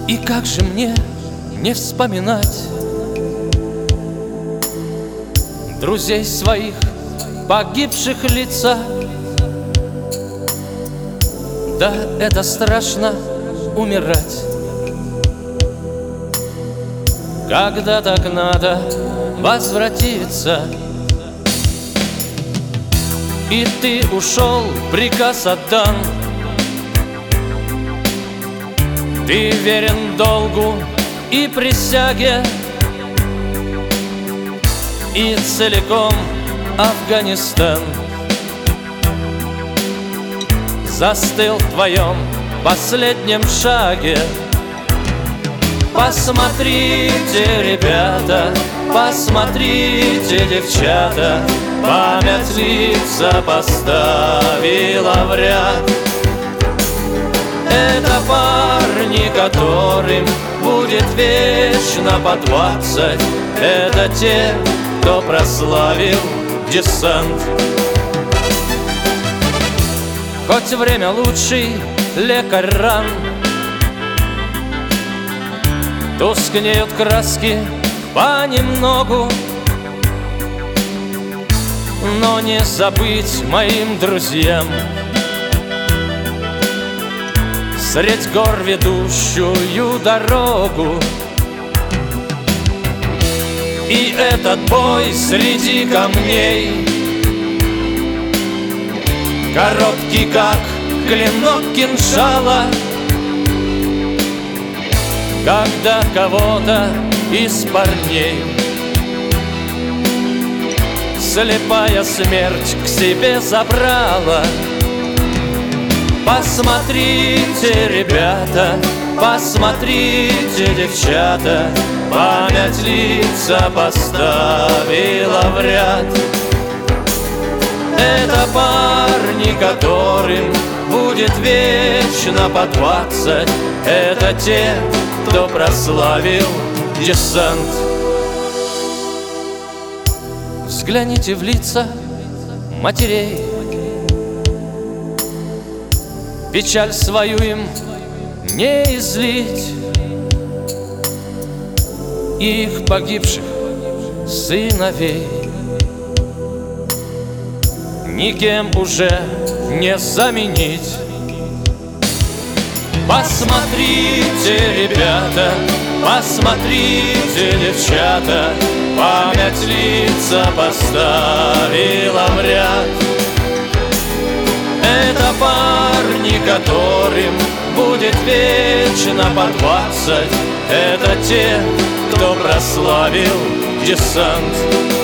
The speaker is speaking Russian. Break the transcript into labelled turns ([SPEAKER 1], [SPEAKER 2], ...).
[SPEAKER 1] И как же мне не вспоминать друзей своих, погибших лица? Да, это страшно умирать, когда так надо возвратиться. И ты ушел, приказ отдан, ты верен долгу и присяге, и целиком Афганистан застыл в твоем последнем шаге. Посмотрите, ребята, посмотрите, девчата, память лица поставила в ряд. Это парни, которым будет вечно по 20. Это те, кто прославил десант. Хоть время лучший лекарь ран, тускнеют краски понемногу, но не забыть моим друзьям средь гор ведущую дорогу. И этот бой среди камней, короткий, как клинок кинжала, когда кого-то из парней слепая смерть к себе забрала. Посмотрите, ребята, посмотрите, девчата, память лица поставила в ряд. Это парни, которым будет вечно по 20. Это те, кто прославил десант. Взгляните в лица матерей, печаль свою им не излить, их погибших сыновей никем уже не заменить. Посмотрите, ребята, посмотрите, девчата, память лица поставила в ряд. Это парни, которым будет вечно по 20. Это те, кто прославил десант.